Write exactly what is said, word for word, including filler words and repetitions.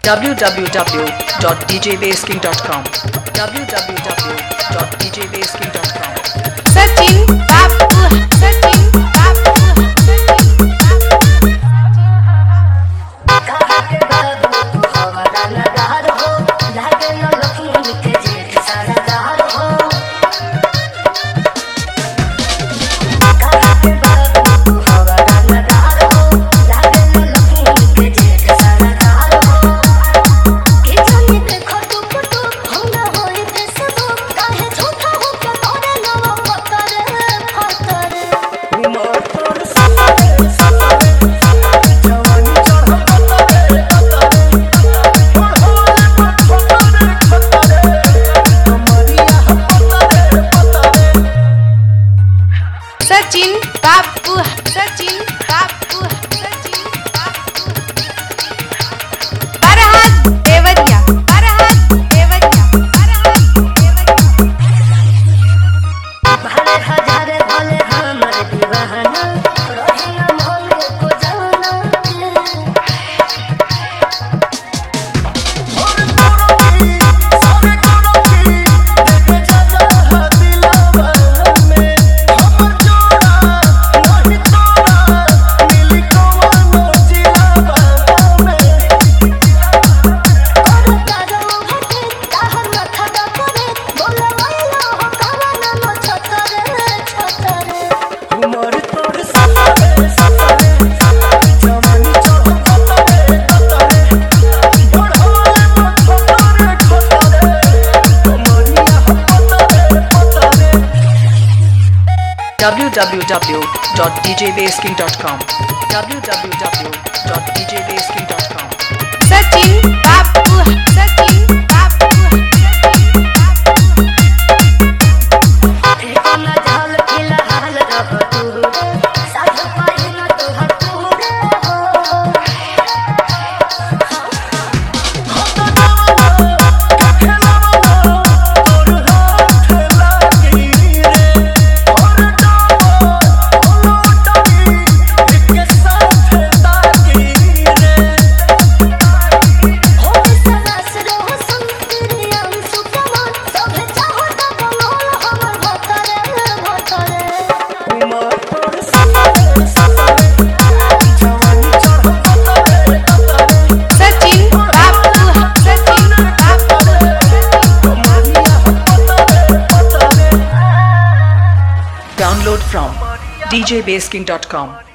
w w w dot d j bass king dot com w w w dot d j bass king dot com Sachin Babu Sachin Babu Sachin Babu Sachin Babu Sachin Babu Farhad Devaria Farhad Devaria Farhad Devaria भले हजारे भले हमर दीवाना रहिया मोल को जाना और करोगी सारे करोगी देखे चला दिलवा में हम जोड़ा नहीं तोड़ा मिली कोनो जिलावा में और तारो हटे ताहर माथा दा करे बोला वाला हो काना न छतरे छतरे उमर तोर सतरे सतरे जवानी चढ़ खतरे खतरे बढ़ोले मत खतरे खतरे कमरिया खतरे खतरे w w w dot d j bass king dot com w w w dot d j bass king dot com Sachin Babu Sachin Babu एक न झाल फिलहाल रह तू साथ पाई न तू हर पूरे हो हो तो जावा खेलावा तोर हाथ लागी रे और जावा ओलोटनी एक साथ ताकी रे हो सलास रहो संतरी अंशु कमान सब चाहो त बनोल हमर भतरे भतरे उमर तोर सतरे सतरे जवानी चढ़ खतरे खतरे Sachin Babu Sachin Babu कमरिया खतरे खतरे download from d j bass king dot com